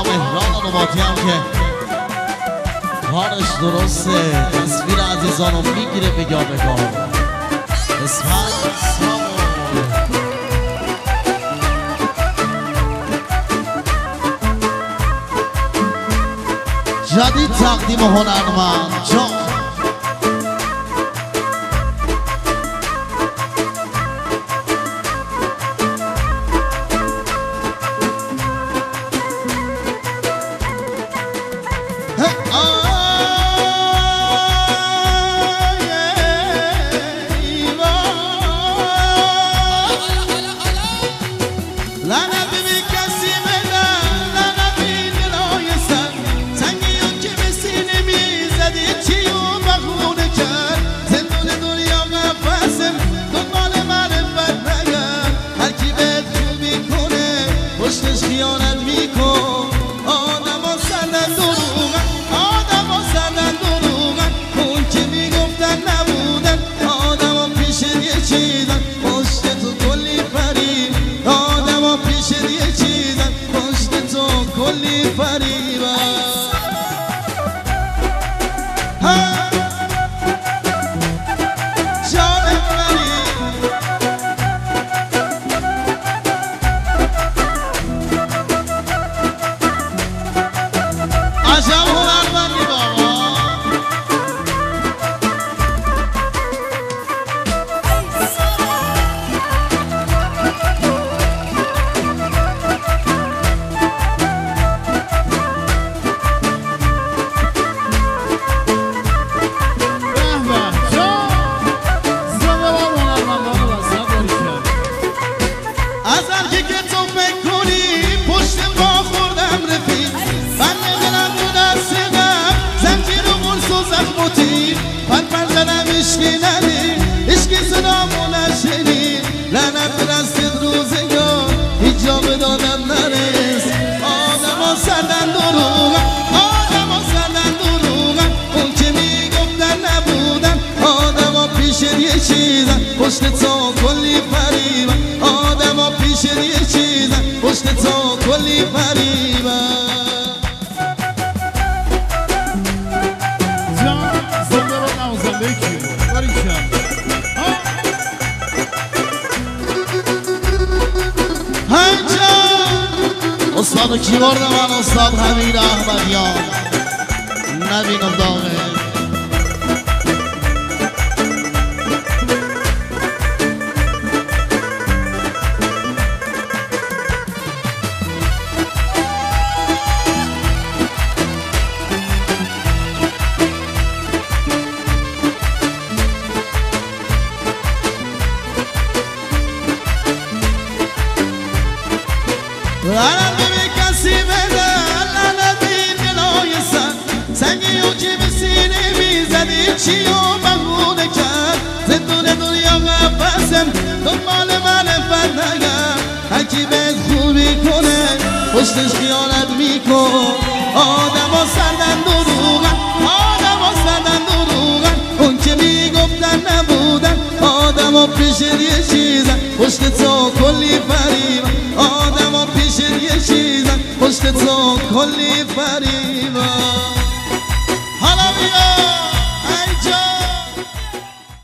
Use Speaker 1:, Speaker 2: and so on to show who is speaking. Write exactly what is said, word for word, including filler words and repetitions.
Speaker 1: آقا مهران نوباتی هم که کارش درسته، تصویر عزیزانو میگیره بگاه بگاه. اسفند سامو جدید تقدیم هنرمند جان پشت تو کلی فریبن، آدم ها پیش یه چیزن پشت تو کلی فریبن.
Speaker 2: جان زنده رو نوزنده کی باریکن
Speaker 1: های جان استاد کیبورد من استاد حمید احمدیان نبینم داغه لعنت به کسی بده، لعنت به دلای سن سنگی و که به سینه میزدی چی و بهونه کرد زندون دنیا قفصم دنبال من فندگم هرکی بهت خوبی کنه پشتش خیانت میکن. آدم ها سردن دروغن، آدم ها سردن دروغن اون که میگفتن نبودن. آدم ها پیش یه چیزن پشت تو کلی فریبن، آدم ها پیش یه چیزن پشت تو کلی فریبن. حالا بیا